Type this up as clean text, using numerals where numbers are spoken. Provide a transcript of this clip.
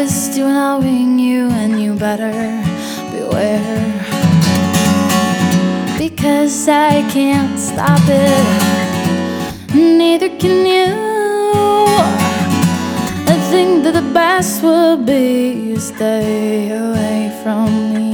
twist you allowing you, and you better beware, because I can't stop it, neither can you. I think that the best would be to stay away from me.